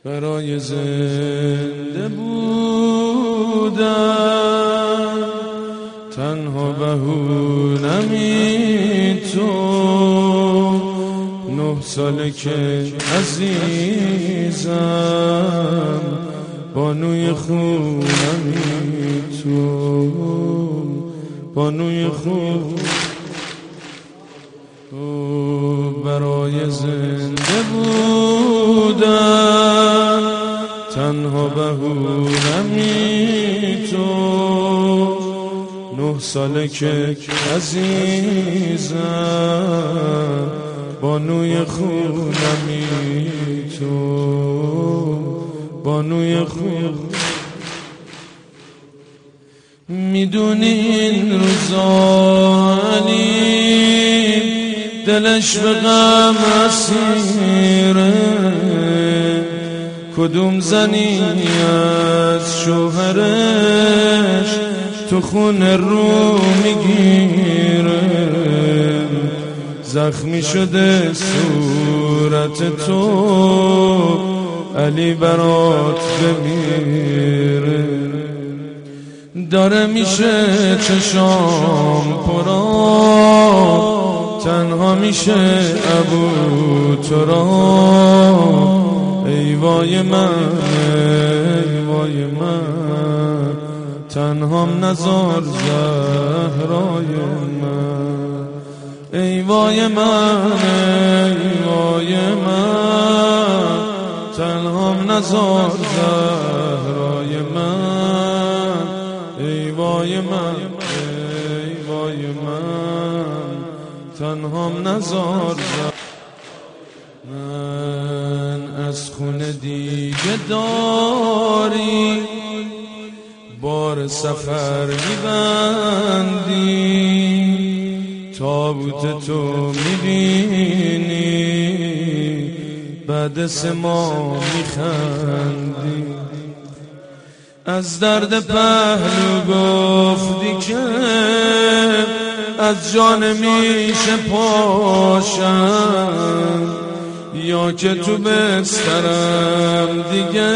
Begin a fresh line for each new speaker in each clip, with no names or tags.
برای زنده بودن تنها بهونمی تو 9 ساله که عزیزم بانوی خونمی تو بانوی خون برای زنده بودن تنها بهونمی تو 9 ساله که عزیزم بانوی خونمی تو بانوی خون میدونی این روزا علی دلش به غم اسیره کدوم زنی از شوهرش تو خون رو میگیره زخمی شده صورت تو علی برات بمیره داره میشه چشام پرام تنها میشه ابو تراب ای وای من ای وای من تنهام نزار زهرای من ای وای من ای وای من تنهام نزار زهرای من ای وای من ای وای من تنهام نزار من از خون دیگه داری بار سفر میبندی تابوت تو میبینی بعد 3 ماه میخندی از درد پهلو گفتی که از جان میشه پاشم یا که تو بسترم دیگه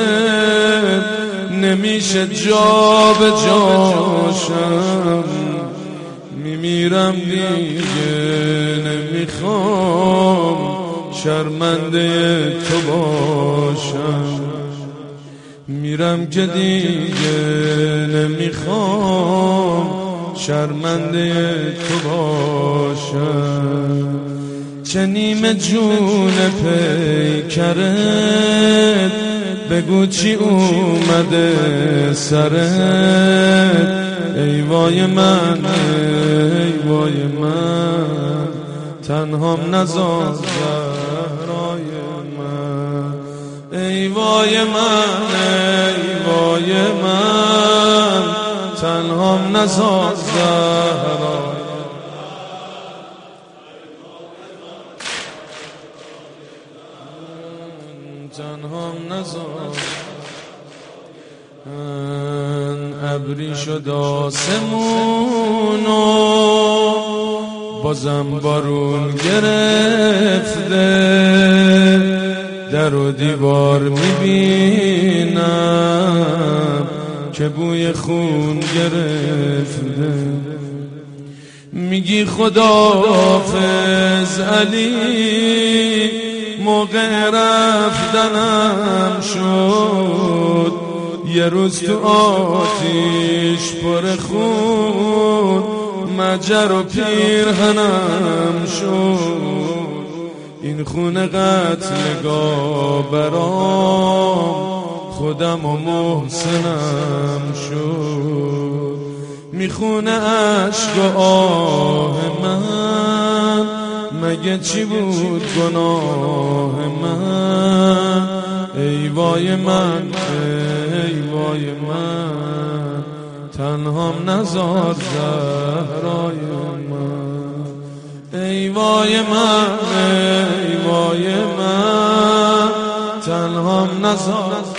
نمیشه جا به جاشم میمیرم دیگه نمیخوام شرمنده تو باشم میرم که دیگه نمیخوام شرمنده تو باشم چه نیمه جون پیکرت بگو چی اومده سرت ای وای من ای وای من تنهام نزار زهرای من ای وای من ای وای من تنهام نزار زهرای تنهام نزار ابری شد آسمونو بازم بارون گرفته در و دیوار میبینم که بوی خون گرفته میگی خداحافظ علی موقع رفتنم شد یه روز تو آتیش پر خون مجر و پیرهنم شد این خون قتلگاه برام خودم و محسنم شد میخونه عشق و آه من مگه چی بود گناه من ای وای من ای وای من تنهام نزار زهرای من ای وای من ای وای من تنهام نزار